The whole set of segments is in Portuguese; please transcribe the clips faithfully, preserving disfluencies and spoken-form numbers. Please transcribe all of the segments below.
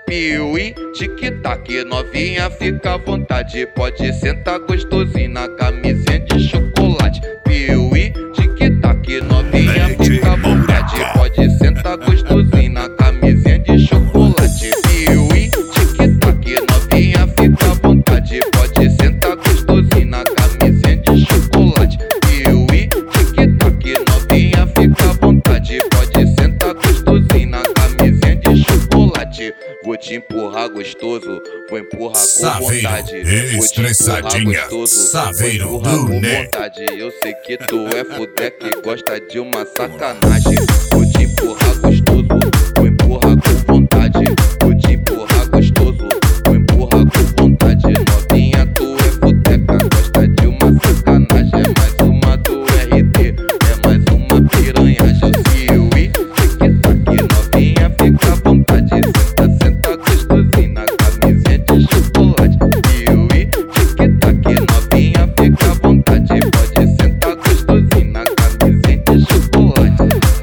Piuí, tic-tac, novinha, fica à vontade. Pode sentar gostosinho na camisinha de chocolate. Piuí, tic-tac, novinha, fica à vontade. Pode sentar gostosinho na camisinha de chocolate. Piuí, tic-tac, novinha, fica à vontade. Pode sentar gostosinho na camisinha de chocolate. Piuí, tic-tac, novinha, fica à vontade. Pode sentar gostosinho na camisinha de chocolate. Vou te empurrar gostoso, vou empurrar com vontade. Estressadinha, Saveiro do Net. Eu sei que tu é fudé que gosta de uma sacanagem. Vou te empurrar gostoso, vou empurrar com vontade. Vou te empurrar gostoso, vou empurrar com vontade. Novinha, tu é fudeca, gosta de uma sacanagem. É mais uma do R D, é mais uma piranhagem. Piuí, tic-tac, novinha, fica à vontade. Senta, senta gostosinho na camisinha de chocolate. Piuí, tic-tac, novinha, fica à vontade. Pode sentar gostosinho na camisinha de chocolate.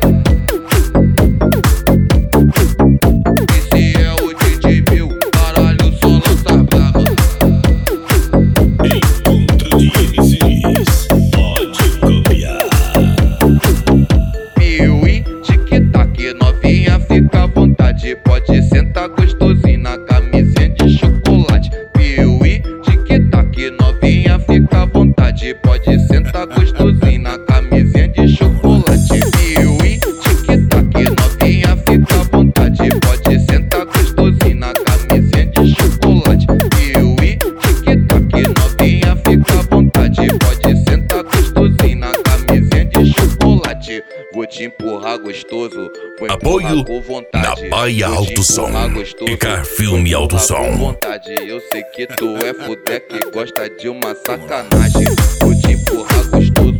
Esse é o D J Bill, caralho, só lança brava. Encontro de M Cs, pode copiar. Piuí, tic-tac, novinha, fica à vontade. Pode sentar gostosinho na camisinha de chocolate. Piuí, tic-tac, novinha, fica à vontade. Pode sentar gostosinho na camisinha de chocolate. Piuí, tic-tac, novinha, fica à vontade. Pode sentar gostosinho na camisinha de chocolate. Piuí, tic-tac, novinha, fica à vontade. Pode sentar gostosinho na camisinha de chocolate. Vou te empurrar gostoso, vou empurrar Apoio com vontade. na Baia Vou te Alto Som empurrar gostoso, e Car vou Filme empurrar Alto com Som. vontade. Eu sei que tu é fudé que gosta de uma sacanagem. Vou te empurrar gostoso,